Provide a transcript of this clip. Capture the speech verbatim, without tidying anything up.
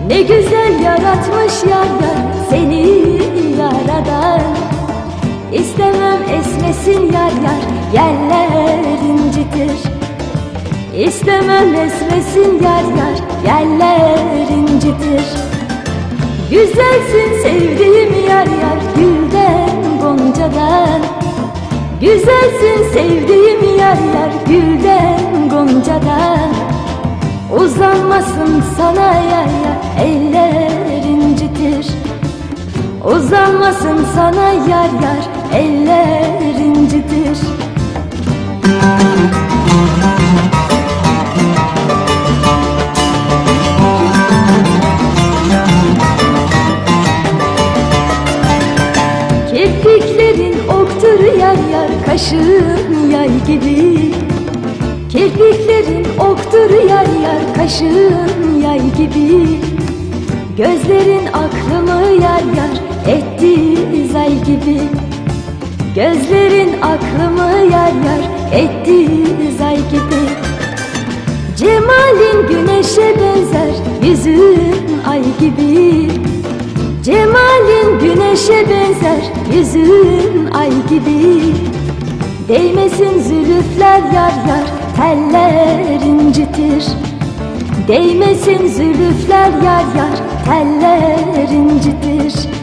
Ne güzel yaratmış yar yar seni yaradan. İstemem esmesin yar yar, yerler incitir. İstemem esmesin yar yar, yerler incitir. Güzelsin sevdiğim yar yar, gülden goncadan. Güzelsin sevdiğim yar yar, gülden goncadan. Uzanmasın sana yar yar, eller incitir. Uzanmasın sana yar yar, eller incitir. Kirpiklerin oktur yar yar, kaşın yay gibi. Kirpiklerin oktur yar yar, kaşın yay gibi. Gözlerin aklımı yar yar, etti zay gibi. Gözlerin aklımı yar yar, etti zay gibi. Cemalin güneşe benzer, yüzün ay gibi. Cemalin güneşe benzer, yüzün ay gibi. Değmesin zülüfler yar yar, teller incitir. Değmesin zülüfler yar yar, teller incitir.